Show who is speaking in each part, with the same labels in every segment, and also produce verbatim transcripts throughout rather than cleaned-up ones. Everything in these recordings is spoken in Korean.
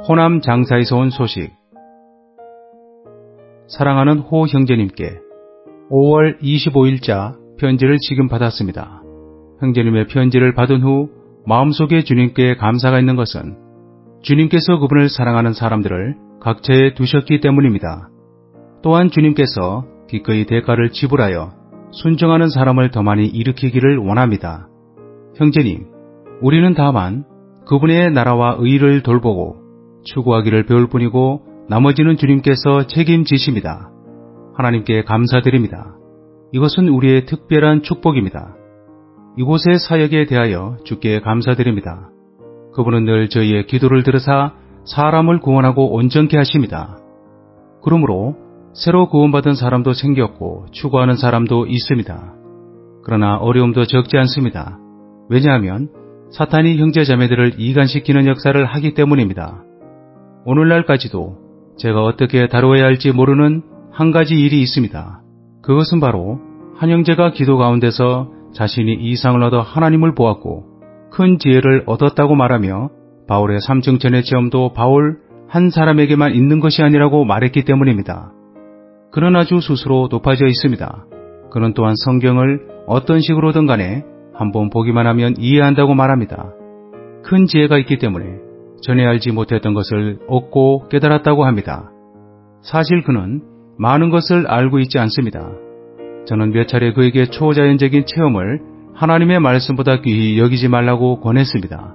Speaker 1: 호남 장사에서 온 소식. 사랑하는 호 형제님께 오월 이십오일자 편지를 지금 받았습니다. 형제님의 편지를 받은 후 마음속에 주님께 감사가 있는 것은 주님께서 그분을 사랑하는 사람들을 각처에 두셨기 때문입니다. 또한 주님께서 기꺼이 대가를 지불하여 순종하는 사람을 더 많이 일으키기를 원합니다. 형제님, 우리는 다만 그분의 나라와 의를 돌보고 추구하기를 배울 뿐이고 나머지는 주님께서 책임지십니다. 하나님께 감사드립니다. 이것은 우리의 특별한 축복입니다. 이곳의 사역에 대하여 주께 감사드립니다. 그분은 늘 저희의 기도를 들으사 사람을 구원하고 온전케 하십니다. 그러므로 새로 구원받은 사람도 생겼고 추구하는 사람도 있습니다. 그러나 어려움도 적지 않습니다. 왜냐하면 사탄이 형제자매들을 이간시키는 역사를 하기 때문입니다. 오늘날까지도 제가 어떻게 다루어야 할지 모르는 한 가지 일이 있습니다. 그것은 바로 한 형제가 기도 가운데서 자신이 이상을 얻어 하나님을 보았고 큰 지혜를 얻었다고 말하며 바울의 삼층천의 체험도 바울 한 사람에게만 있는 것이 아니라고 말했기 때문입니다. 그는 아주 스스로 높아져 있습니다. 그는 또한 성경을 어떤 식으로든 간에 한번 보기만 하면 이해한다고 말합니다. 큰 지혜가 있기 때문에 전에 알지 못했던 것을 얻고 깨달았다고 합니다. 사실 그는 많은 것을 알고 있지 않습니다. 저는 몇 차례 그에게 초자연적인 체험을 하나님의 말씀보다 귀히 여기지 말라고 권했습니다.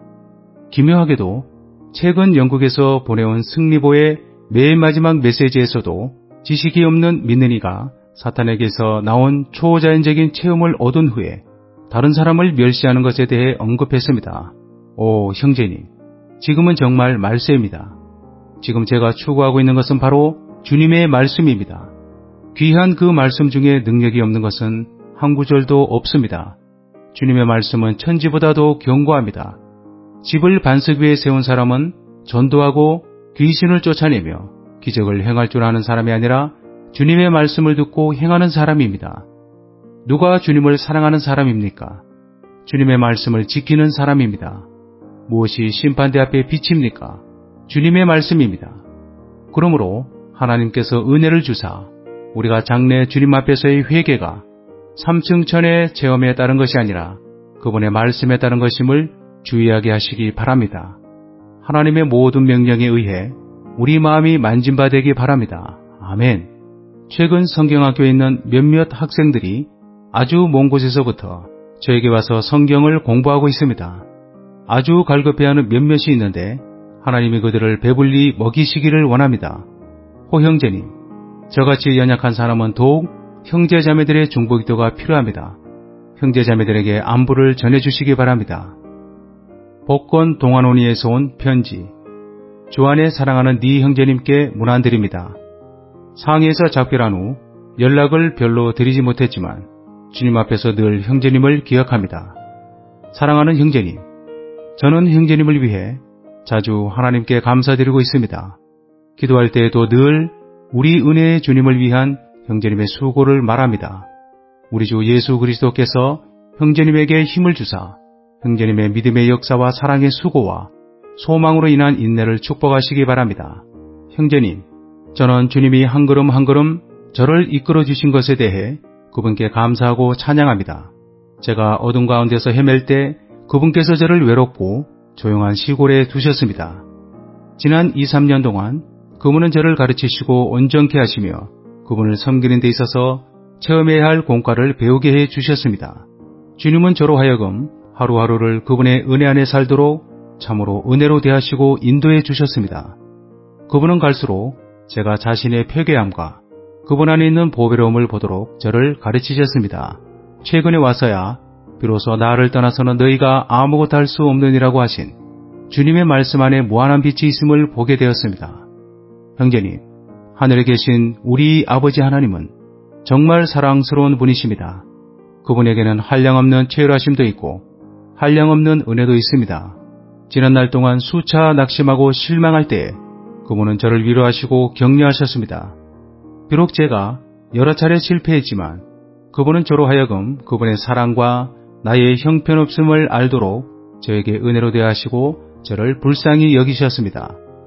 Speaker 1: 기묘하게도 최근 영국에서 보내온 승리보의 맨 마지막 메시지에서도 지식이 없는 믿는 이가 사탄에게서 나온 초자연적인 체험을 얻은 후에 다른 사람을 멸시하는 것에 대해 언급했습니다. 오 형제님, 지금은 정말 말세입니다. 지금 제가 추구하고 있는 것은 바로 주님의 말씀입니다. 귀한 그 말씀 중에 능력이 없는 것은 한 구절도 없습니다. 주님의 말씀은 천지보다도 견고합니다. 집을 반석 위에 세운 사람은 전도하고 귀신을 쫓아내며 기적을 행할 줄 아는 사람이 아니라 주님의 말씀을 듣고 행하는 사람입니다. 누가 주님을 사랑하는 사람입니까? 주님의 말씀을 지키는 사람입니다. 무엇이 심판대 앞에 빛입니까? 주님의 말씀입니다. 그러므로 하나님께서 은혜를 주사 우리가 장래 주님 앞에서의 회개가 삼층천의 체험에 따른 것이 아니라 그분의 말씀에 따른 것임을 주의하게 하시기 바랍니다. 하나님의 모든 명령에 의해 우리 마음이 만진바되기 바랍니다. 아멘. 최근 성경학교에 있는 몇몇 학생들이 아주 먼 곳에서부터 저에게 와서 성경을 공부하고 있습니다. 아주 갈급해하는 몇몇이 있는데 하나님이 그들을 배불리 먹이시기를 원합니다. 호 형제님, 저같이 연약한 사람은 더욱 형제자매들의 중보기도가 필요합니다. 형제자매들에게 안부를 전해주시기 바랍니다. 복권 동안원이에서 온 편지. 주 안에 사랑하는 네 형제님께 문안드립니다. 상해에서 작별한 후 연락을 별로 드리지 못했지만 주님 앞에서 늘 형제님을 기억합니다. 사랑하는 형제님, 저는 형제님을 위해 자주 하나님께 감사드리고 있습니다. 기도할 때에도 늘 우리 은혜의 주님을 위한 형제님의 수고를 말합니다. 우리 주 예수 그리스도께서 형제님에게 힘을 주사 형제님의 믿음의 역사와 사랑의 수고와 소망으로 인한 인내를 축복하시기 바랍니다. 형제님, 저는 주님이 한 걸음 한 걸음 저를 이끌어 주신 것에 대해 그분께 감사하고 찬양합니다. 제가 어둠 가운데서 헤맬 때 그분께서 저를 외롭고 조용한 시골에 두셨습니다. 지난 이, 삼 년 동안 그분은 저를 가르치시고 온전케 하시며 그분을 섬기는 데 있어서 체험해야 할 공과를 배우게 해 주셨습니다. 주님은 저로 하여금 하루하루를 그분의 은혜 안에 살도록 참으로 은혜로 대하시고 인도해 주셨습니다. 그분은 갈수록 제가 자신의 표계함과 그분 안에 있는 보배로움을 보도록 저를 가르치셨습니다. 최근에 와서야 비로소 나를 떠나서는 너희가 아무것도 할 수 없느니라고 하신 주님의 말씀 안에 무한한 빛이 있음을 보게 되었습니다. 형제님, 하늘에 계신 우리 아버지 하나님은 정말 사랑스러운 분이십니다. 그분에게는 한량없는 최열하심도 있고 한량없는 은혜도 있습니다. 지난 날 동안 수차 낙심하고 실망할 때에 그분은 저를 위로하시고 격려하셨습니다. 비록 제가 여러 차례 실패했지만 그분은 저로 하여금 그분의 사랑과 나의 형편없음을 알도록 저에게 은혜로 대하시고 저를 불쌍히 여기셨습니다.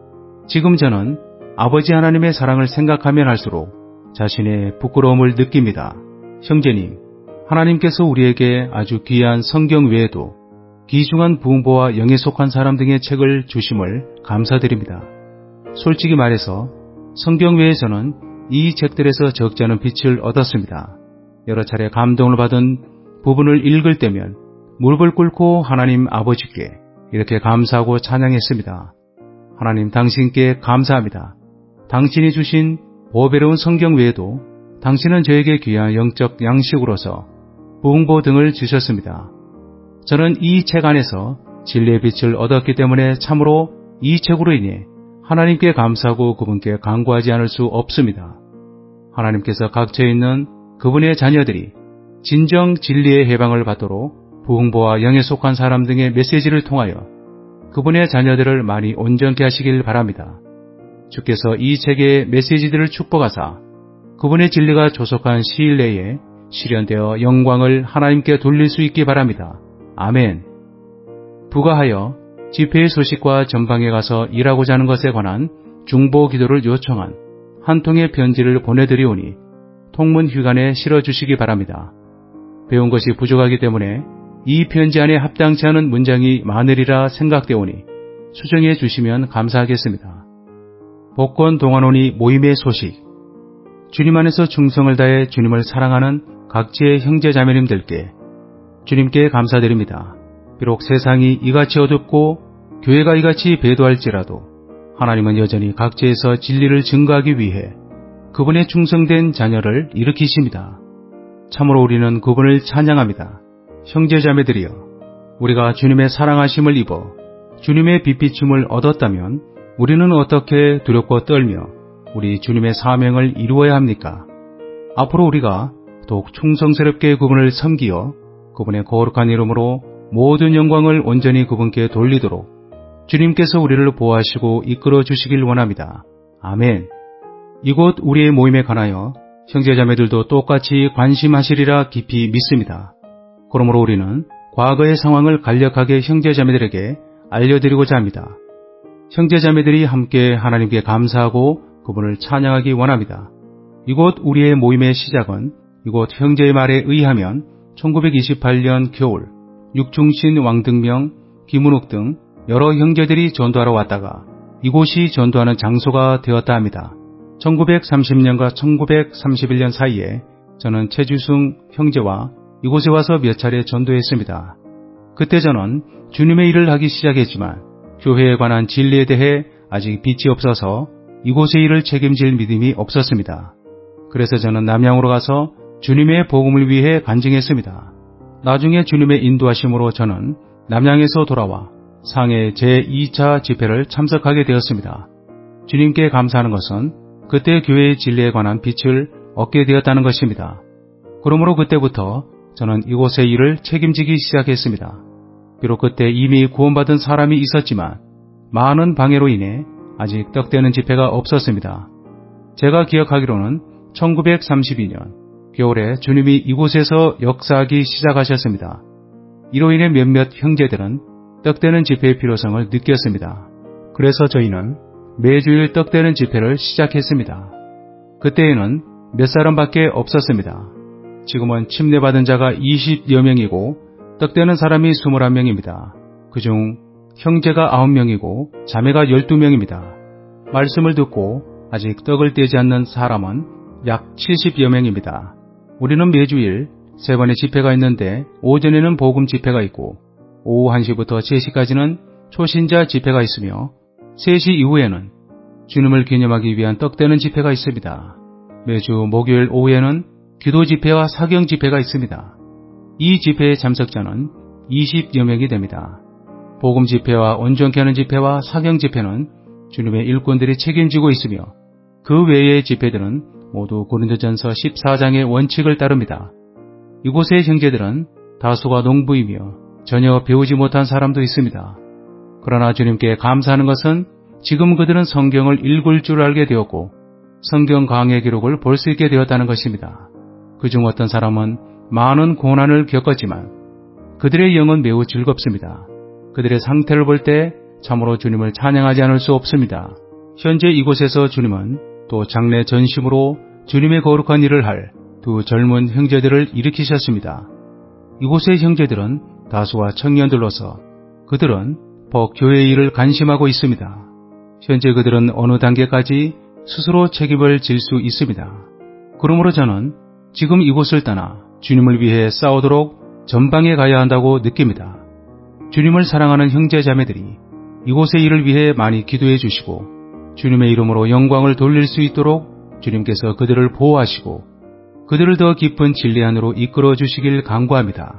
Speaker 1: 지금 저는 아버지 하나님의 사랑을 생각하면 할수록 자신의 부끄러움을 느낍니다. 형제님, 하나님께서 우리에게 아주 귀한 성경 외에도 귀중한 부흥보와 영에 속한 사람 등의 책을 주심을 감사드립니다. 솔직히 말해서 성경 외에서는 이 책들에서 적지 않은 빛을 얻었습니다. 여러 차례 감동을 받은 부분을 읽을 때면 무릎을 꿇고 하나님 아버지께 이렇게 감사하고 찬양했습니다. 하나님, 당신께 감사합니다. 당신이 주신 보배로운 성경 외에도 당신은 저에게 귀한 영적 양식으로서 부흥보 등을 주셨습니다. 저는 이 책 안에서 진리의 빛을 얻었기 때문에 참으로 이 책으로 인해 하나님께 감사하고 그분께 간구하지 않을 수 없습니다. 하나님께서 각처에 있는 그분의 자녀들이 진정 진리의 해방을 받도록 부흥보와 영에 속한 사람 등의 메시지를 통하여 그분의 자녀들을 많이 온전케 하시길 바랍니다. 주께서 이 책의 메시지들을 축복하사 그분의 진리가 조속한 시일 내에 실현되어 영광을 하나님께 돌릴 수 있기 바랍니다. 아멘. 부가하여 집회의 소식과 전방에 가서 일하고자 하는 것에 관한 중보 기도를 요청한 한 통의 편지를 보내드리오니 통문 휴관에 실어주시기 바랍니다. 배운 것이 부족하기 때문에 이 편지 안에 합당치 않은 문장이 많으리라 생각되오니 수정해 주시면 감사하겠습니다. 복권 동안원이 모임의 소식. 주님 안에서 충성을 다해 주님을 사랑하는 각지의 형제자매님들께 주님께 감사드립니다. 비록 세상이 이같이 어둡고 교회가 이같이 배도할지라도 하나님은 여전히 각지에서 진리를 증거하기 위해 그분의 충성된 자녀를 일으키십니다. 참으로 우리는 그분을 찬양합니다. 형제자매들이여, 우리가 주님의 사랑하심을 입어 주님의 빛비춤을 얻었다면 우리는 어떻게 두렵고 떨며 우리 주님의 사명을 이루어야 합니까? 앞으로 우리가 더욱 충성스럽게 그분을 섬기어 그분의 거룩한 이름으로 모든 영광을 온전히 그분께 돌리도록 주님께서 우리를 보호하시고 이끌어 주시길 원합니다. 아멘. 이곳 우리의 모임에 관하여 형제자매들도 똑같이 관심하시리라 깊이 믿습니다. 그러므로 우리는 과거의 상황을 간략하게 형제자매들에게 알려드리고자 합니다. 형제자매들이 함께 하나님께 감사하고 그분을 찬양하기 원합니다. 이곳 우리의 모임의 시작은 이곳 형제의 말에 의하면 천구백이십팔 년 겨울 육중신 왕등명, 김은욱 등 여러 형제들이 전도하러 왔다가 이곳이 전도하는 장소가 되었다 합니다. 천구백삼십 년과 천구백삼십일 년 사이에 저는 최주승 형제와 이곳에 와서 몇 차례 전도했습니다. 그때 저는 주님의 일을 하기 시작했지만 교회에 관한 진리에 대해 아직 빛이 없어서 이곳의 일을 책임질 믿음이 없었습니다. 그래서 저는 남양으로 가서 주님의 복음을 위해 간증했습니다. 나중에 주님의 인도하심으로 저는 남양에서 돌아와 상해 제이 차 집회를 참석하게 되었습니다. 주님께 감사하는 것은 그때 교회의 진리에 관한 빛을 얻게 되었다는 것입니다. 그러므로 그때부터 저는 이곳의 일을 책임지기 시작했습니다. 비록 그때 이미 구원받은 사람이 있었지만 많은 방해로 인해 아직 떡되는 집회가 없었습니다. 제가 기억하기로는 천구백삼십이 년 겨울에 주님이 이곳에서 역사하기 시작하셨습니다. 이로 인해 몇몇 형제들은 떡되는 집회의 필요성을 느꼈습니다. 그래서 저희는 매주일 떡되는 집회를 시작했습니다. 그때에는 몇 사람밖에 없었습니다. 지금은 침례받은 자가 이십여 명이고 떡되는 사람이 이십일 명입니다. 그중 형제가 아홉 명이고 자매가 열두 명입니다. 말씀을 듣고 아직 떡을 떼지 않는 사람은 약 칠십여 명입니다. 우리는 매주일 세 번의 집회가 있는데 오전에는 복음 집회가 있고 오후 한 시부터 세 시까지는 초신자 집회가 있으며 세 시 이후에는 주님을 기념하기 위한 떡되는 집회가 있습니다. 매주 목요일 오후에는 기도 집회와 사경 집회가 있습니다. 이 집회의 참석자는 이십여 명이 됩니다. 복음 집회와 온전케 하는 집회와 사경 집회는 주님의 일꾼들이 책임지고 있으며 그 외의 집회들은 모두 고린도전서 십사 장의 원칙을 따릅니다. 이곳의 형제들은 다수가 농부이며 전혀 배우지 못한 사람도 있습니다. 그러나 주님께 감사하는 것은 지금 그들은 성경을 읽을 줄 알게 되었고 성경 강해 기록을 볼 수 있게 되었다는 것입니다. 그중 어떤 사람은 많은 고난을 겪었지만 그들의 영은 매우 즐겁습니다. 그들의 상태를 볼 때 참으로 주님을 찬양하지 않을 수 없습니다. 현재 이곳에서 주님은 또 장래 전심으로 주님의 거룩한 일을 할 두 젊은 형제들을 일으키셨습니다. 이곳의 형제들은 다수와 청년들로서 그들은 법 교회의 일을 간심하고 있습니다. 현재 그들은 어느 단계까지 스스로 책임을 질 수 있습니다. 그러므로 저는 지금 이곳을 떠나 주님을 위해 싸우도록 전방에 가야 한다고 느낍니다. 주님을 사랑하는 형제 자매들이 이곳의 일을 위해 많이 기도해 주시고 주님의 이름으로 영광을 돌릴 수 있도록 주님께서 그들을 보호하시고 그들을 더 깊은 진리 안으로 이끌어 주시길 간구합니다.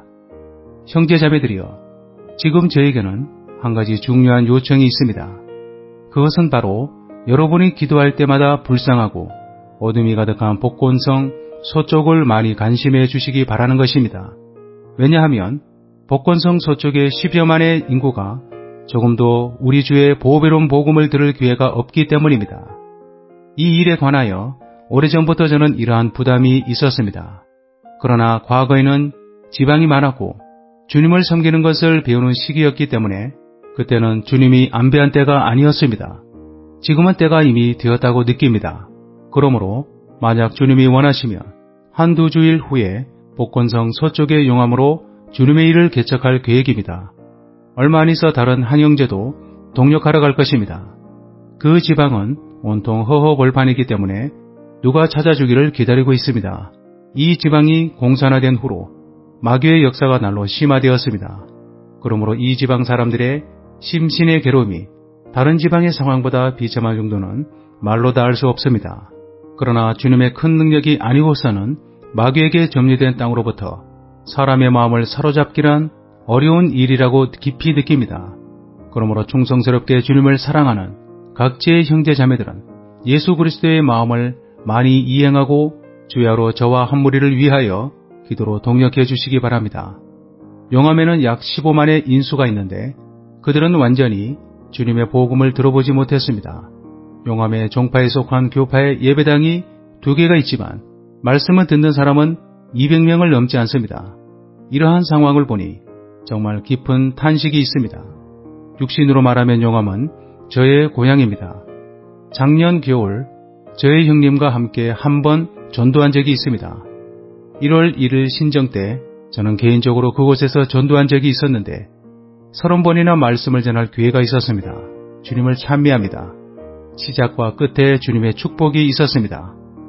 Speaker 1: 형제 자매들이여, 지금 저에게는 한 가지 중요한 요청이 있습니다. 그것은 바로 여러분이 기도할 때마다 불쌍하고 어둠이 가득한 복권성 서쪽을 많이 간심해 주시기 바라는 것입니다. 왜냐하면 복권성 서쪽의 십여만의 인구가 조금도 우리 주의 보배로운 복음을 들을 기회가 없기 때문입니다. 이 일에 관하여 오래전부터 저는 이러한 부담이 있었습니다. 그러나 과거에는 지방이 많았고 주님을 섬기는 것을 배우는 시기였기 때문에 그때는 주님이 안배한 때가 아니었습니다. 지금은 때가 이미 되었다고 느낍니다. 그러므로 만약 주님이 원하시면 한두 주일 후에 복권성 서쪽의 용암으로 주님의 일을 개척할 계획입니다. 얼마 안 있어 다른 한 형제도 동력하러 갈 것입니다. 그 지방은 온통 허허벌판이기 때문에 누가 찾아주기를 기다리고 있습니다. 이 지방이 공산화된 후로 마귀의 역사가 날로 심화되었습니다. 그러므로 이 지방 사람들의 심신의 괴로움이 다른 지방의 상황보다 비참한 정도는 말로 다 알 수 없습니다. 그러나 주님의 큰 능력이 아니고서는 마귀에게 점유된 땅으로부터 사람의 마음을 사로잡기란 어려운 일이라고 깊이 느낍니다. 그러므로 충성스럽게 주님을 사랑하는 각지의 형제 자매들은 예수 그리스도의 마음을 많이 이행하고 주야로 저와 한 무리를 위하여 기도로 동력해 주시기 바랍니다. 용암에는 약 십오만의 인수가 있는데 그들은 완전히 주님의 복음을 들어보지 못했습니다. 용암의 종파에 속한 교파의 예배당이 두 개가 있지만 말씀을 듣는 사람은 이백 명을 넘지 않습니다. 이러한 상황을 보니 정말 깊은 탄식이 있습니다. 육신으로 말하면 용암은 저의 고향입니다. 작년 겨울 저의 형님과 함께 한 번 전도한 적이 있습니다. 일월 일일 신정 때 저는 개인적으로 그곳에서 전도한 적이 있었는데 서른 번이나 말씀을 전할 기회가 있었습니다. 주님을 찬미합니다. 시작과 끝에 주님의 축복이 있었습니다.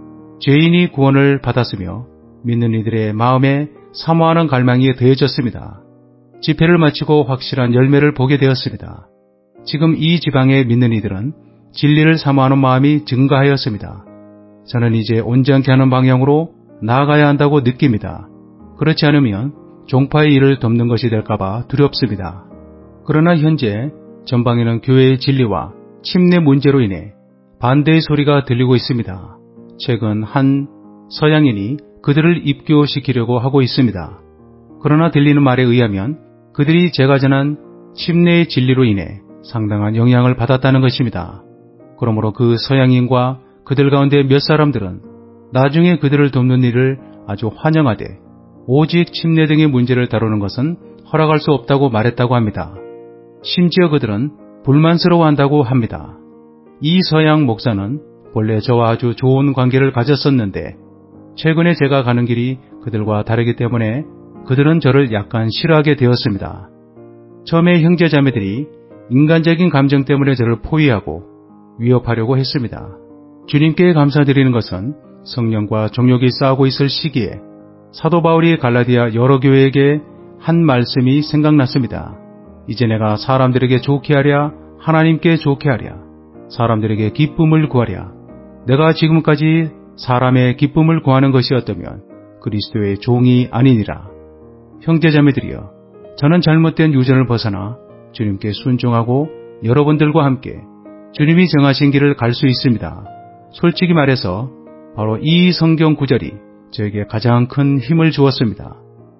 Speaker 1: 죄인이 구원을 받았으며 믿는 이들의 마음에 사모하는 갈망이 더해졌습니다. 집회를 마치고 확실한 열매를 보게 되었습니다. 지금 이 지방에 믿는 이들은 진리를 사모하는 마음이 증가하였습니다. 저는 이제 온전케 하는 방향으로 나아가야 한다고 느낍니다. 그렇지 않으면 종파의 일을 덮는 것이 될까봐 두렵습니다. 그러나 현재 전방에는 교회의 진리와 침례 문제로 인해 반대의 소리가 들리고 있습니다. 최근 한 서양인이 그들을 입교시키려고 하고 있습니다. 그러나 들리는 말에 의하면 그들이 제가 전한 침례의 진리로 인해 상당한 영향을 받았다는 것입니다. 그러므로 그 서양인과 그들 가운데 몇 사람들은 나중에 그들을 돕는 일을 아주 환영하되 오직 침례 등의 문제를 다루는 것은 허락할 수 없다고 말했다고 합니다. 심지어 그들은 불만스러워한다고 합니다. 이 서양 목사는 본래 저와 아주 좋은 관계를 가졌었는데 최근에 제가 가는 길이 그들과 다르기 때문에 그들은 저를 약간 싫어하게 되었습니다. 처음에 형제자매들이 인간적인 감정 때문에 저를 포위하고 위협하려고 했습니다. 주님께 감사드리는 것은 성령과 정욕이 싸우고 있을 시기에 사도 바울이 갈라디아 여러 교회에게 한 말씀이 생각났습니다. 이제 내가 사람들에게 좋게 하랴 하나님께 좋게 하랴 사람들에게 기쁨을 구하랴 내가 지금까지 사람의 기쁨을 구하는 것이었다면 그리스도의 종이 아니니라. 형제자매들이여, 저는 잘못된 유전을 벗어나 주님께 순종하고 여러분들과 함께 주님이 정하신 길을 갈 수 있습니다. 솔직히 말해서 바로 이 성경 구절이 저에게 가장 큰 힘을 주었습니다.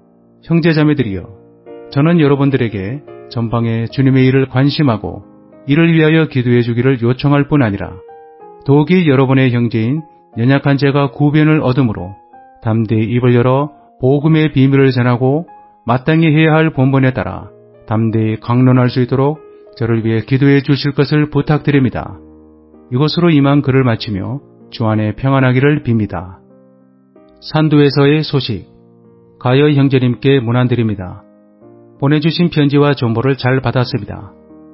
Speaker 1: 형제자매들이여, 저는 여러분들에게 전방에 주님의 일을 관심하고 이를 위하여 기도해 주기를 요청할 뿐 아니라 더욱이 여러분의 형제인 연약한 제가 구변을 얻음으로 담대히 입을 열어 복음의 비밀을 전하고 마땅히 해야 할 본분에 따라 담대히 강론할 수 있도록 저를 위해 기도해 주실 것을 부탁드립니다. 이것으로 이만 글을 마치며 주안에 평안하기를 빕니다. 산도에서의 소식. 가여 형제님께 문안드립니다. 보내주신 편지와 정보를 잘 받았습니다.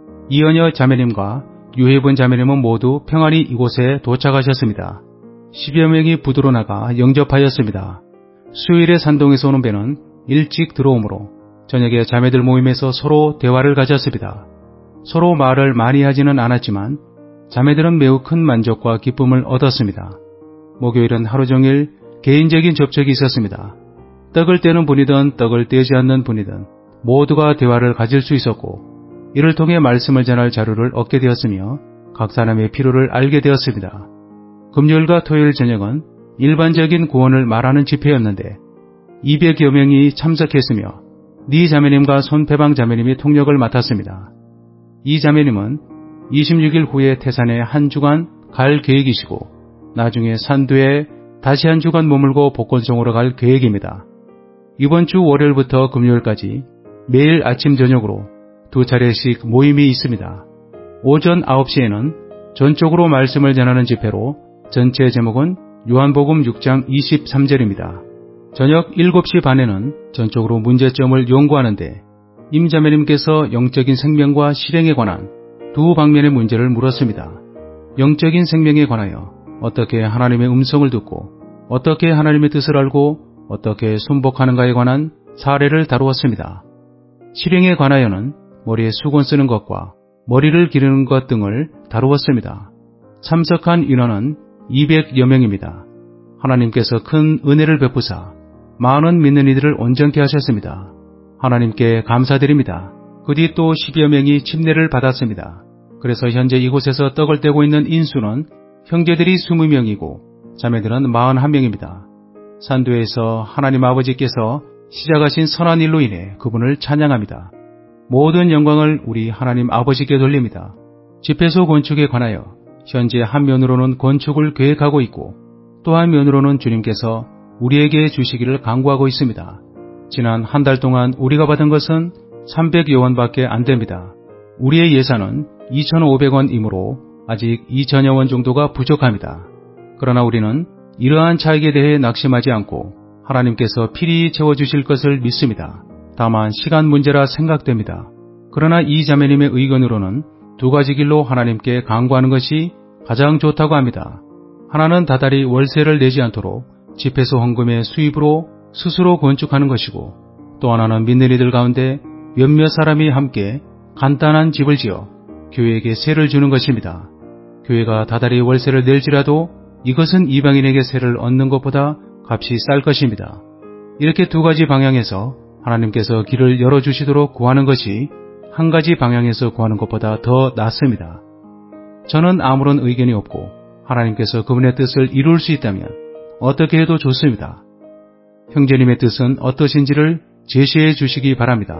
Speaker 1: 이은여 자매님과 유혜분 자매님은 모두 평안히 이곳에 도착하셨습니다. 십여 명이 부두로 나가 영접하였습니다. 수요일에 산동에서 오는 배는 일찍 들어오므로 저녁에 자매들 모임에서 서로 대화를 가졌습니다. 서로 말을 많이 하지는 않았지만 자매들은 매우 큰 만족과 기쁨을 얻었습니다. 목요일은 하루 종일 개인적인 접촉이 있었습니다. 떡을 떼는 분이든 떡을 떼지 않는 분이든 모두가 대화를 가질 수 있었고 이를 통해 말씀을 전할 자료를 얻게 되었으며 각 사람의 필요를 알게 되었습니다. 금요일과 토요일 저녁은 일반적인 구원을 말하는 집회였는데 이백여 명이 참석했으며 니 자매님과 손패방 자매님이 통역을 맡았습니다. 이 자매님은 이십육 일 후에 태산에 한 주간 갈 계획이시고 나중에 산두에 다시 한 주간 머물고 복권송으로 갈 계획입니다. 이번 주 월요일부터 금요일까지 매일 아침 저녁으로 두 차례씩 모임이 있습니다. 오전 아홉 시에는 전적으로 말씀을 전하는 집회로 전체 제목은 요한복음 육 장 이십삼 절입니다. 저녁 일곱 시 반에는 전적으로 문제점을 연구하는데 임 자매님께서 영적인 생명과 실행에 관한 두 방면의 문제를 물었습니다. 영적인 생명에 관하여 어떻게 하나님의 음성을 듣고 어떻게 하나님의 뜻을 알고 어떻게 순복하는가에 관한 사례를 다루었습니다. 실행에 관하여는 머리에 수건 쓰는 것과 머리를 기르는 것 등을 다루었습니다. 참석한 인원은 이백여 명입니다. 하나님께서 큰 은혜를 베푸사 많은 믿는 이들을 온전케 하셨습니다. 하나님께 감사드립니다. 그 뒤 또 십여 명이 침례를 받았습니다. 그래서 현재 이곳에서 떡을 떼고 있는 인수는 형제들이 이십 명이고 자매들은 사십일 명입니다. 산도에서 하나님 아버지께서 시작하신 선한 일로 인해 그분을 찬양합니다. 모든 영광을 우리 하나님 아버지께 돌립니다. 집회소 건축에 관하여 현재 한 면으로는 건축을 계획하고 있고 또 한 면으로는 주님께서 우리에게 주시기를 간구하고 있습니다. 지난 한 달 동안 우리가 받은 것은 삼백여 원밖에 안 됩니다. 우리의 예산은 이천오백 원이므로 아직 이천여 원 정도가 부족합니다. 그러나 우리는 이러한 차익에 대해 낙심하지 않고 하나님께서 필히 채워주실 것을 믿습니다. 다만 시간 문제라 생각됩니다. 그러나 이 자매님의 의견으로는 두 가지 길로 하나님께 간구하는 것이 가장 좋다고 합니다. 하나는 다달이 월세를 내지 않도록 집회소 헌금의 수입으로 스스로 건축하는 것이고 또 하나는 믿는 이들 가운데 몇몇 사람이 함께 간단한 집을 지어 교회에게 세를 주는 것입니다. 교회가 다달이 월세를 낼지라도 이것은 이방인에게 세를 얻는 것보다 값이 쌀 것입니다. 이렇게 두 가지 방향에서 하나님께서 길을 열어주시도록 구하는 것이 한 가지 방향에서 구하는 것보다 더 낫습니다. 저는 아무런 의견이 없고 하나님께서 그분의 뜻을 이룰 수 있다면 어떻게 해도 좋습니다. 형제님의 뜻은 어떠신지를 제시해 주시기 바랍니다.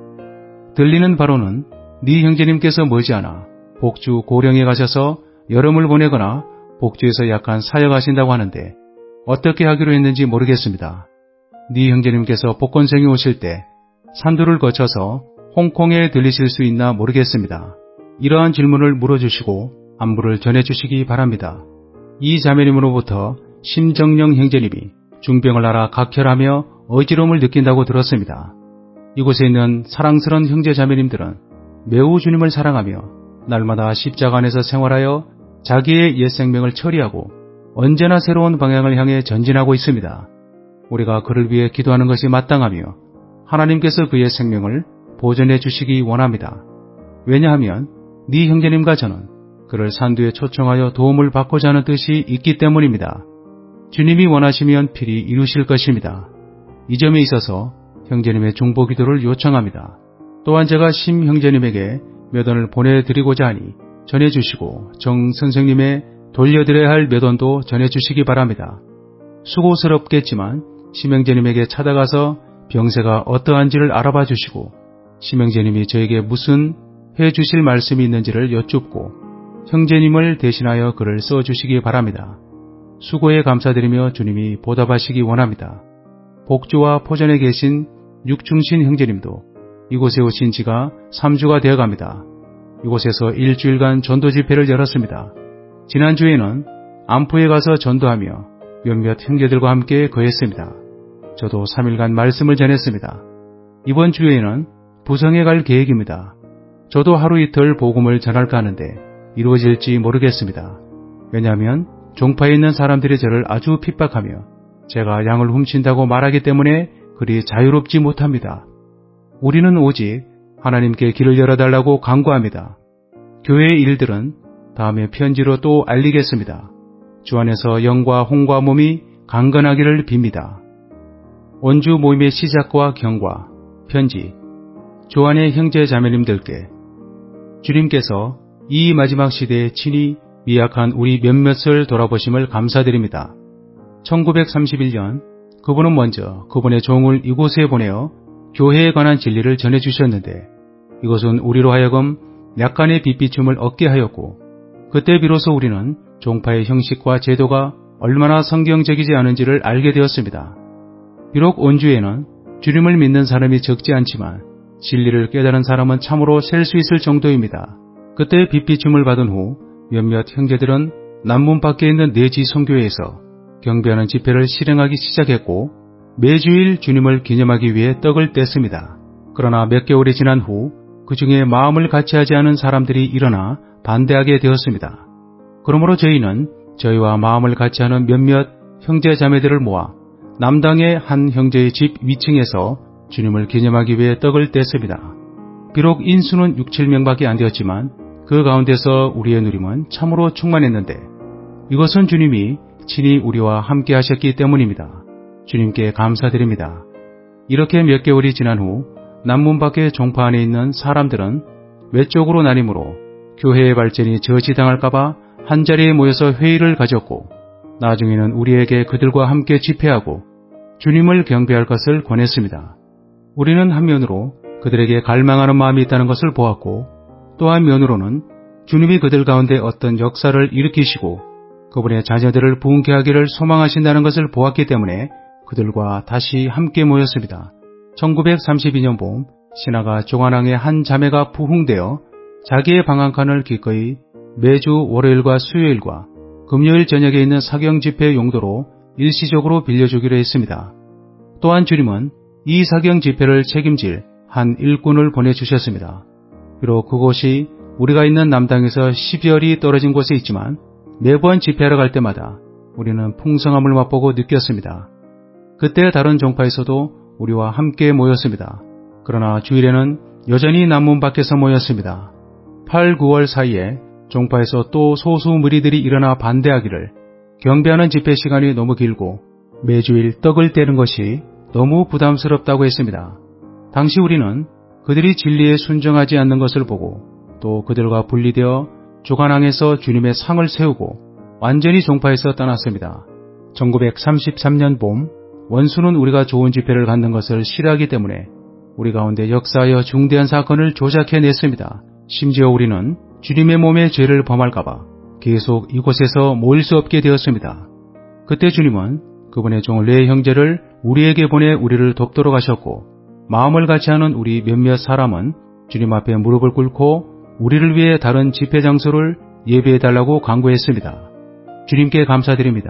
Speaker 1: 들리는 바로는 네 형제님께서 머지않아 복주 고령에 가셔서 여름을 보내거나 복주에서 약간 사역하신다고 하는데 어떻게 하기로 했는지 모르겠습니다. 네 형제님께서 복권생이 오실 때 산도를 거쳐서 홍콩에 들리실 수 있나 모르겠습니다. 이러한 질문을 물어주시고 안부를 전해주시기 바랍니다. 이 자매님으로부터 심정령 형제님이 중병을 앓아 각혈하며 어지러움을 느낀다고 들었습니다. 이곳에 있는 사랑스러운 형제 자매님들은 매우 주님을 사랑하며 날마다 십자가 안에서 생활하여 자기의 옛 생명을 처리하고 언제나 새로운 방향을 향해 전진하고 있습니다. 우리가 그를 위해 기도하는 것이 마땅하며 하나님께서 그의 생명을 보존해 주시기 원합니다. 왜냐하면 네 형제님과 저는 그를 산두에 초청하여 도움을 받고자 하는 뜻이 있기 때문입니다. 주님이 원하시면 필히 이루실 것입니다. 이 점에 있어서 형제님의 중보 기도를 요청합니다. 또한 제가 심 형제님에게 몇 원을 보내드리고자 하니 전해주시고 정 선생님의 돌려드려야 할 몇 원도 전해주시기 바랍니다. 수고스럽겠지만 심 형제님에게 찾아가서 병세가 어떠한지를 알아봐 주시고 심 형제님이 저에게 무슨 해주실 말씀이 있는지를 여쭙고 형제님을 대신하여 글을 써주시기 바랍니다. 수고에 감사드리며 주님이 보답하시기 원합니다. 복주와 포전에 계신 육중신 형제님도 이곳에 오신 지가 삼 주가 되어갑니다. 이곳에서 일주일간 전도 집회를 열었습니다. 지난주에는 안포에 가서 전도하며 몇몇 형제들과 함께 거했습니다. 저도 삼 일간 말씀을 전했습니다. 이번 주에는 부성에 갈 계획입니다. 저도 하루 이틀 복음을 전할까 하는데 이루어질지 모르겠습니다. 왜냐하면 종파에 있는 사람들이 저를 아주 핍박하며 제가 양을 훔친다고 말하기 때문에 그리 자유롭지 못합니다. 우리는 오직 하나님께 길을 열어달라고 간구합니다. 교회의 일들은 다음에 편지로 또 알리겠습니다. 주 안에서 영과 혼과 몸이 강건하기를 빕니다. 원주 모임의 시작과 경과, 편지, 조안의 형제 자매님들께 주님께서 이 마지막 시대에 친히 미약한 우리 몇몇을 돌아보심을 감사드립니다. 천구백삼십일 년 그분은 먼저 그분의 종을 이곳에 보내어 교회에 관한 진리를 전해주셨는데 이것은 우리로 하여금 약간의 빛비춤을 얻게 하였고 그때 비로소 우리는 종파의 형식과 제도가 얼마나 성경적이지 않은지를 알게 되었습니다. 비록 온주에는 주님을 믿는 사람이 적지 않지만 진리를 깨달은 사람은 참으로 셀 수 있을 정도입니다. 그때 빛비춤을 받은 후 몇몇 형제들은 남문 밖에 있는 내지 선교회에서 경배하는 집회를 실행하기 시작했고 매주일 주님을 기념하기 위해 떡을 뗐습니다. 그러나 몇 개월이 지난 후 그 중에 마음을 같이 하지 않은 사람들이 일어나 반대하게 되었습니다. 그러므로 저희는 저희와 마음을 같이 하는 몇몇 형제 자매들을 모아 남당의 한 형제의 집 위층에서 주님을 기념하기 위해 떡을 뗐습니다. 비록 인수는 육, 칠 명밖에 안 되었지만 그 가운데서 우리의 누림은 참으로 충만했는데 이것은 주님이 친히 우리와 함께 하셨기 때문입니다. 주님께 감사드립니다. 이렇게 몇 개월이 지난 후 남문 밖의 종파 안에 있는 사람들은 외쪽으로 나뉘므로 교회의 발전이 저지당할까봐 한자리에 모여서 회의를 가졌고 나중에는 우리에게 그들과 함께 집회하고 주님을 경배할 것을 권했습니다. 우리는 한면으로 그들에게 갈망하는 마음이 있다는 것을 보았고 또 한면으로는 주님이 그들 가운데 어떤 역사를 일으키시고 그분의 자녀들을 부흥케 하기를 소망하신다는 것을 보았기 때문에 그들과 다시 함께 모였습니다. 천구백삼십이 년 봄 신하가 조관왕의 한 자매가 부흥되어 자기의 방한칸을 기꺼이 매주 월요일과 수요일과 금요일 저녁에 있는 사경 집회 용도로 일시적으로 빌려주기로 했습니다. 또한 주님은 이 사경 집회를 책임질 한 일꾼을 보내주셨습니다. 비록 그곳이 우리가 있는 남당에서 십여리 떨어진 곳에 있지만 매번 집회하러 갈 때마다 우리는 풍성함을 맛보고 느꼈습니다. 그때 다른 종파에서도 우리와 함께 모였습니다. 그러나 주일에는 여전히 남문 밖에서 모였습니다. 팔, 구월 사이에 종파에서 또 소수 무리들이 일어나 반대하기를 경배하는 집회 시간이 너무 길고 매주일 떡을 떼는 것이 너무 부담스럽다고 했습니다. 당시 우리는 그들이 진리에 순종하지 않는 것을 보고 또 그들과 분리되어 조관항에서 주님의 상을 세우고 완전히 종파에서 떠났습니다. 천구백삼십삼 년 봄 원수는 우리가 좋은 집회를 갖는 것을 싫어하기 때문에 우리 가운데 역사하여 중대한 사건을 조작해냈습니다. 심지어 우리는 주님의 몸에 죄를 범할까봐 계속 이곳에서 모일 수 없게 되었습니다. 그때 주님은 그분의 종 레 형제를 우리에게 보내 우리를 돕도록 하셨고 마음을 같이 하는 우리 몇몇 사람은 주님 앞에 무릎을 꿇고 우리를 위해 다른 집회 장소를 예배해달라고 간구했습니다. 주님께 감사드립니다.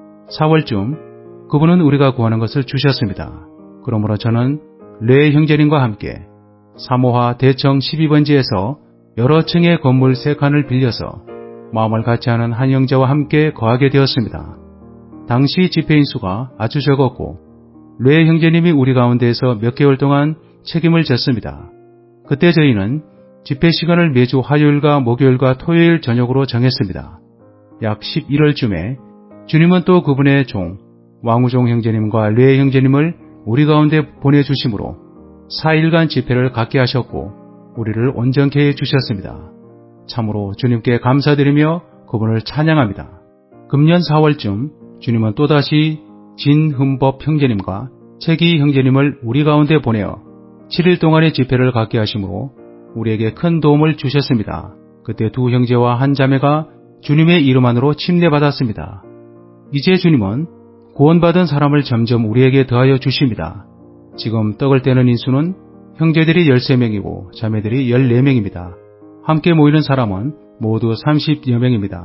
Speaker 1: 사월쯤 그분은 우리가 구하는 것을 주셨습니다. 그러므로 저는 레 형제님과 함께 삼호화 대청 십이 번지에서 여러 층의 건물 세 칸을 빌려서 마음을 같이 하는 한 형제와 함께 거하게 되었습니다. 당시 집회인 수가 아주 적었고 레 형제님이 우리 가운데에서 몇 개월 동안 책임을 졌습니다. 그때 저희는 집회 시간을 매주 화요일과 목요일과 토요일 저녁으로 정했습니다. 약 십일월쯤에 주님은 또 그분의 종 왕우종 형제님과 레 형제님을 우리 가운데 보내주심으로 사 일간 집회를 갖게 하셨고 우리를 온전케 해주셨습니다. 참으로 주님께 감사드리며 그분을 찬양합니다. 금년 사월쯤 주님은 또다시 진흠법 형제님과 채기 형제님을 우리 가운데 보내어 칠 일 동안의 집회를 갖게 하심으로 우리에게 큰 도움을 주셨습니다. 그때 두 형제와 한 자매가 주님의 이름 안으로 침례받았습니다. 이제 주님은 구원받은 사람을 점점 우리에게 더하여 주십니다. 지금 떡을 떼는 인수는 형제들이 열세 명이고 자매들이 열네 명입니다. 함께 모이는 사람은 모두 삼십여 명입니다.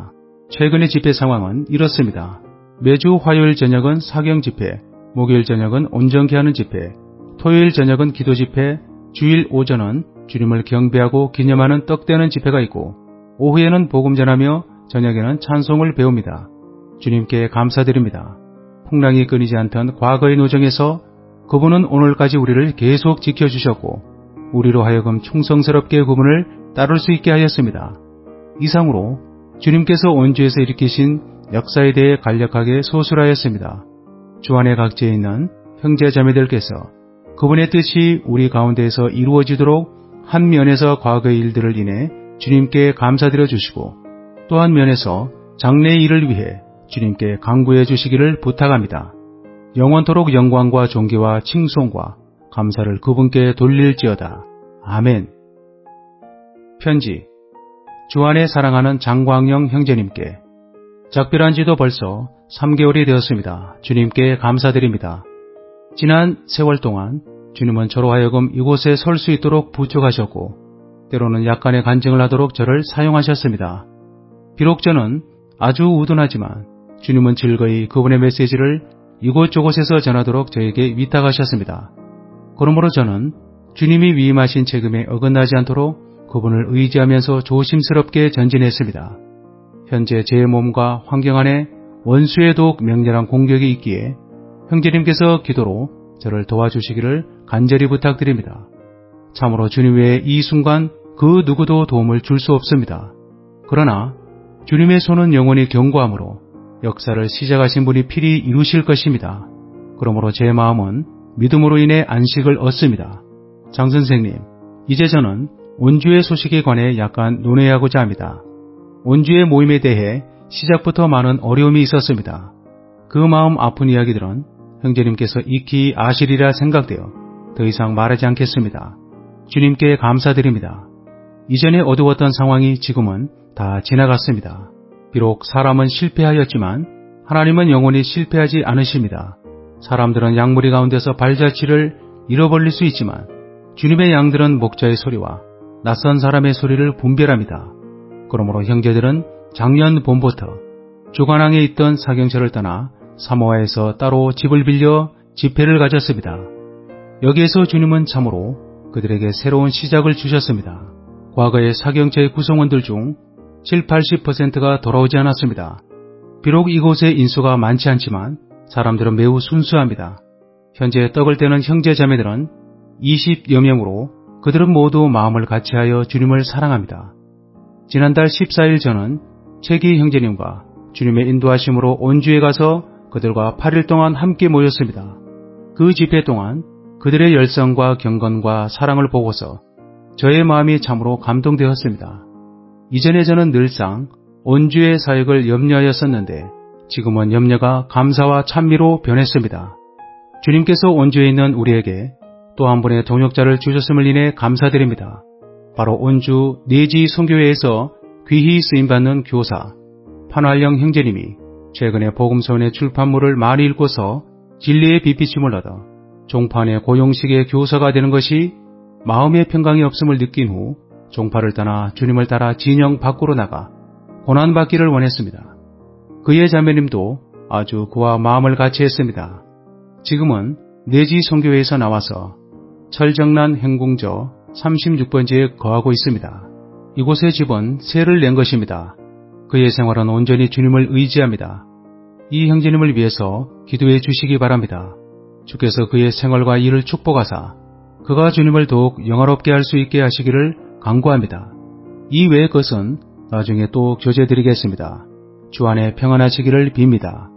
Speaker 1: 최근의 집회 상황은 이렇습니다. 매주 화요일 저녁은 사경 집회, 목요일 저녁은 온전케 하는 집회, 토요일 저녁은 기도 집회, 주일 오전은 주님을 경배하고 기념하는 떡되는 집회가 있고 오후에는 복음 전하며 저녁에는 찬송을 배웁니다. 주님께 감사드립니다. 풍랑이 끊이지 않던 과거의 노정에서 그분은 오늘까지 우리를 계속 지켜주셨고 우리로 하여금 충성스럽게 그분을 따를 수 있게 하였습니다. 이상으로 주님께서 온주에서 일으키신 역사에 대해 간략하게 소술하였습니다. 주안의 각지에 있는 형제 자매들께서 그분의 뜻이 우리 가운데에서 이루어지도록 한 면에서 과거의 일들을 인해 주님께 감사드려 주시고 또 한 면에서 장래의 일을 위해 주님께 간구해 주시기를 부탁합니다. 영원토록 영광과 존귀와 칭송과 감사를 그분께 돌릴지어다. 아멘. 편지. 주안에 사랑하는 장광영 형제님께 작별한 지도 벌써 삼 개월이 되었습니다. 주님께 감사드립니다. 지난 세월 동안 주님은 저로 하여금 이곳에 설 수 있도록 부축하셨고 때로는 약간의 간증을 하도록 저를 사용하셨습니다. 비록 저는 아주 우둔하지만 주님은 즐거이 그분의 메시지를 이곳저곳에서 전하도록 저에게 위탁하셨습니다. 그러므로 저는 주님이 위임하신 책임에 어긋나지 않도록 그분을 의지하면서 조심스럽게 전진했습니다. 현재 제 몸과 환경 안에 원수의 독 맹렬한 공격이 있기에 형제님께서 기도로 저를 도와주시기를 간절히 부탁드립니다. 참으로 주님 외에 이 순간 그 누구도 도움을 줄 수 없습니다. 그러나 주님의 손은 영원히 견고함으로 역사를 시작하신 분이 필히 이루실 것입니다. 그러므로 제 마음은 믿음으로 인해 안식을 얻습니다. 장 선생님, 이제 저는 온주의 소식에 관해 약간 논의하고자 합니다. 온주의 모임에 대해 시작부터 많은 어려움이 있었습니다. 그 마음 아픈 이야기들은 형제님께서 익히 아시리라 생각되어 더 이상 말하지 않겠습니다. 주님께 감사드립니다. 이전에 어두웠던 상황이 지금은 다 지나갔습니다. 비록 사람은 실패하였지만 하나님은 영원히 실패하지 않으십니다. 사람들은 양무리 가운데서 발자취를 잃어버릴 수 있지만 주님의 양들은 목자의 소리와 낯선 사람의 소리를 분별합니다. 그러므로 형제들은 작년 봄부터 주관항에 있던 사경처를 떠나 사모아에서 따로 집을 빌려 집회를 가졌습니다. 여기에서 주님은 참으로 그들에게 새로운 시작을 주셨습니다. 과거의 사경처의 구성원들 중 칠, 팔십 퍼센트가 돌아오지 않았습니다. 비록 이곳에 인수가 많지 않지만 사람들은 매우 순수합니다. 현재 떡을 떼는 형제 자매들은 이십여 명으로 그들은 모두 마음을 같이하여 주님을 사랑합니다. 지난달 십사 일 저는 최기 형제님과 주님의 인도하심으로 온주에 가서 그들과 팔 일 동안 함께 모였습니다. 그 집회 동안 그들의 열성과 경건과 사랑을 보고서 저의 마음이 참으로 감동되었습니다. 이전에 저는 늘상 온주의 사역을 염려하였었는데 지금은 염려가 감사와 찬미로 변했습니다. 주님께서 온주에 있는 우리에게 또 한 분의 동역자를 주셨음을 인해 감사드립니다. 바로 온주 내지 선교회에서 귀히 쓰임받는 교사 판활령 형제님이 최근에 복음서원의 출판물을 많이 읽고서 진리의 빛비침을 얻어 종판의 고용식의 교사가 되는 것이 마음의 평강이 없음을 느낀 후 종파를 떠나 주님을 따라 진영 밖으로 나가 고난받기를 원했습니다. 그의 자매님도 아주 그와 마음을 같이 했습니다. 지금은 내지 선교회에서 나와서 철정란 행궁저 삼십육 번지에 거하고 있습니다. 이곳의 집은 세를 낸 것입니다. 그의 생활은 온전히 주님을 의지합니다. 이 형제님을 위해서 기도해 주시기 바랍니다. 주께서 그의 생활과 일을 축복하사 그가 주님을 더욱 영화롭게 할 수 있게 하시기를 간구합니다. 이 외의 것은 나중에 또 교제드리겠습니다. 주 안에 평안하시기를 빕니다.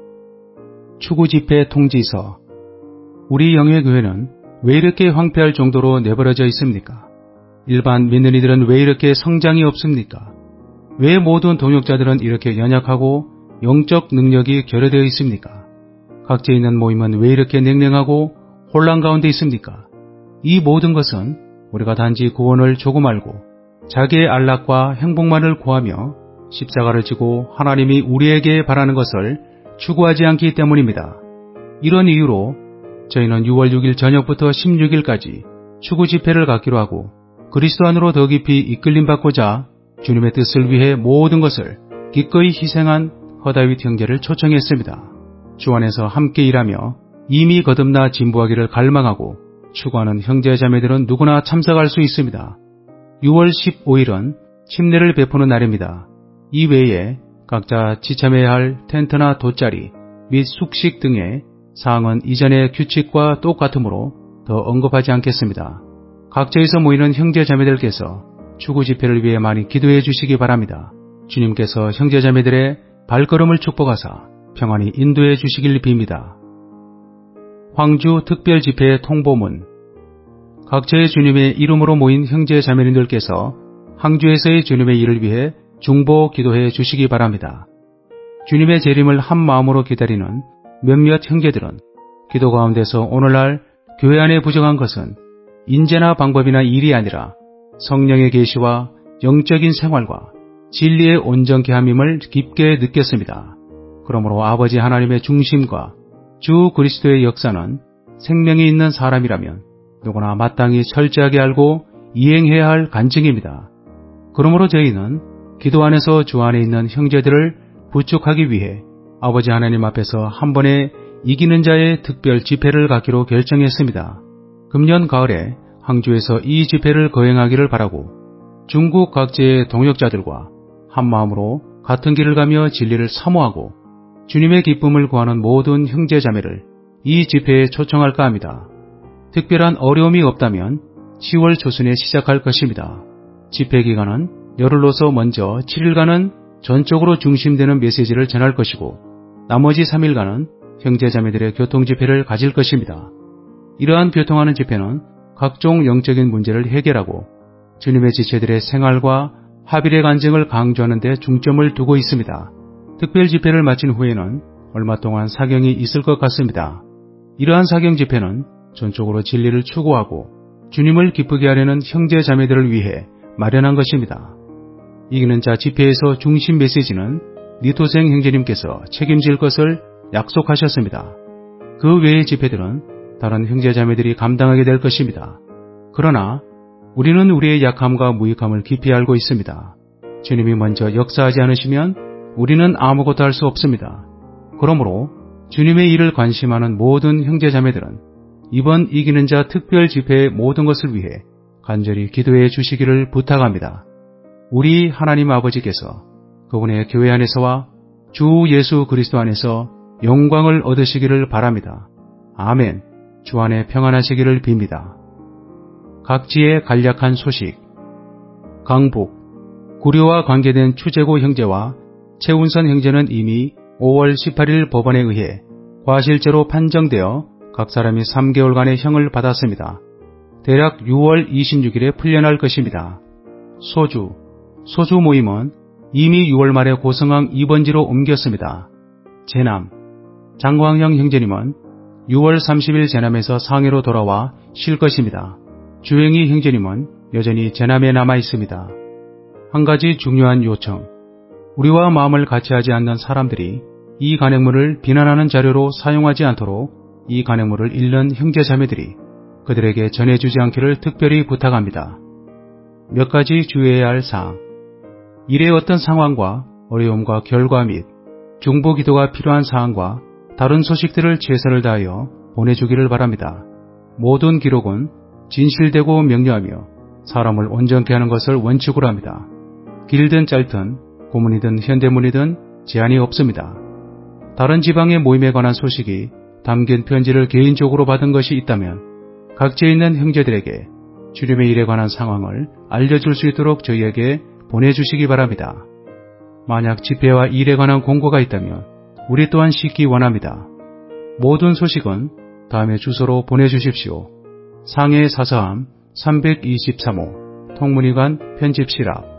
Speaker 1: 추구집회 통지서. 우리 영예교회는 왜 이렇게 황폐할 정도로 내버려져 있습니까? 일반 믿는 이들은 왜 이렇게 성장이 없습니까? 왜 모든 동역자들은 이렇게 연약하고 영적 능력이 결여되어 있습니까? 각지에 있는 모임은 왜 이렇게 냉랭하고 혼란 가운데 있습니까? 이 모든 것은 우리가 단지 구원을 조금 알고 자기의 안락과 행복만을 구하며 십자가를 지고 하나님이 우리에게 바라는 것을 추구하지 않기 때문입니다. 이런 이유로 저희는 유월 육 일 저녁부터 십육 일까지 추구 집회를 갖기로 하고 그리스도 안으로 더 깊이 이끌림 받고자 주님의 뜻을 위해 모든 것을 기꺼이 희생한 허다윗 형제를 초청했습니다. 주 안에서 함께 일하며 이미 거듭나 진보하기를 갈망하고 추구하는 형제자매들은 누구나 참석할 수 있습니다. 유월 십오일은 침례를 베푸는 날입니다. 이 외에 각자 지참해야 할 텐트나 돗자리 및 숙식 등의 사항은 이전의 규칙과 똑같으므로 더 언급하지 않겠습니다. 각처에서 모이는 형제자매들께서 추구 집회를 위해 많이 기도해 주시기 바랍니다. 주님께서 형제자매들의 발걸음을 축복하사 평안히 인도해 주시길 빕니다. 황주 특별집회 통보문. 각처의 주님의 이름으로 모인 형제자매님들께서 황주에서의 주님의 일을 위해 중보 기도해 주시기 바랍니다. 주님의 재림을 한 마음으로 기다리는 몇몇 형제들은 기도 가운데서 오늘날 교회 안에 부정한 것은 인재나 방법이나 일이 아니라 성령의 계시와 영적인 생활과 진리의 온전케 함임을 깊게 느꼈습니다. 그러므로 아버지 하나님의 중심과 주 그리스도의 역사는 생명이 있는 사람이라면 누구나 마땅히 철저하게 알고 이행해야 할 간증입니다. 그러므로 저희는 기도 안에서 주 안에 있는 형제들을 부축하기 위해 아버지 하나님 앞에서 한 번에 이기는 자의 특별 집회를 갖기로 결정했습니다. 금년 가을에 항주에서 이 집회를 거행하기를 바라고 중국 각지의 동역자들과 한마음으로 같은 길을 가며 진리를 사모하고 주님의 기쁨을 구하는 모든 형제자매를 이 집회에 초청할까 합니다. 특별한 어려움이 없다면 시월 초순에 시작할 것입니다. 집회 기간은 열흘로서 먼저 칠 일간은 전적으로 중심되는 메시지를 전할 것이고 나머지 삼 일간은 형제자매들의 교통집회를 가질 것입니다. 이러한 교통하는 집회는 각종 영적인 문제를 해결하고 주님의 지체들의 생활과 합일의 간증을 강조하는 데 중점을 두고 있습니다. 특별 집회를 마친 후에는 얼마 동안 사경이 있을 것 같습니다. 이러한 사경 집회는 전적으로 진리를 추구하고 주님을 기쁘게 하려는 형제자매들을 위해 마련한 것입니다. 이기는 자 집회에서 중심 메시지는 니토생 형제님께서 책임질 것을 약속하셨습니다. 그 외의 집회들은 다른 형제자매들이 감당하게 될 것입니다. 그러나 우리는 우리의 약함과 무익함을 깊이 알고 있습니다. 주님이 먼저 역사하지 않으시면 우리는 아무것도 할 수 없습니다. 그러므로 주님의 일을 관심하는 모든 형제자매들은 이번 이기는 자 특별 집회의 모든 것을 위해 간절히 기도해 주시기를 부탁합니다. 우리 하나님 아버지께서 그분의 교회 안에서와 주 예수 그리스도 안에서 영광을 얻으시기를 바랍니다. 아멘. 주 안에 평안하시기를 빕니다. 각지의 간략한 소식. 강북. 구류와 관계된 추재고 형제와 최운선 형제는 이미 오월 십팔일 법원에 의해 과실죄로 판정되어 각 사람이 삼 개월간의 형을 받았습니다. 대략 유월 이십육일에 풀려날 것입니다. 소주. 소주 모임은 이미 유월 말에 고성항 입원지로 옮겼습니다. 제남. 장광형 형제님은 유월 삼십일 제남에서 상해로 돌아와 쉴 것입니다. 주행이 형제님은 여전히 제남에 남아 있습니다. 한 가지 중요한 요청. 우리와 마음을 같이 하지 않는 사람들이 이 간행물을 비난하는 자료로 사용하지 않도록 이 간행물을 읽는 형제자매들이 그들에게 전해주지 않기를 특별히 부탁합니다. 몇 가지 주의해야 할 사항. 일의 어떤 상황과 어려움과 결과 및 중보 기도가 필요한 사항과 다른 소식들을 최선을 다하여 보내주기를 바랍니다. 모든 기록은 진실되고 명료하며 사람을 온전케 하는 것을 원칙으로 합니다. 길든 짧든 고문이든 현대문이든 제한이 없습니다. 다른 지방의 모임에 관한 소식이 담긴 편지를 개인적으로 받은 것이 있다면 각지에 있는 형제들에게 주님의 일에 관한 상황을 알려줄 수 있도록 저희에게 보내주시기 바랍니다. 만약 집회와 일에 관한 공고가 있다면 우리 또한 싣기 원합니다. 모든 소식은 다음의 주소로 보내주십시오. 상해 사서함 삼백이십삼 호 통문의관 편집실앞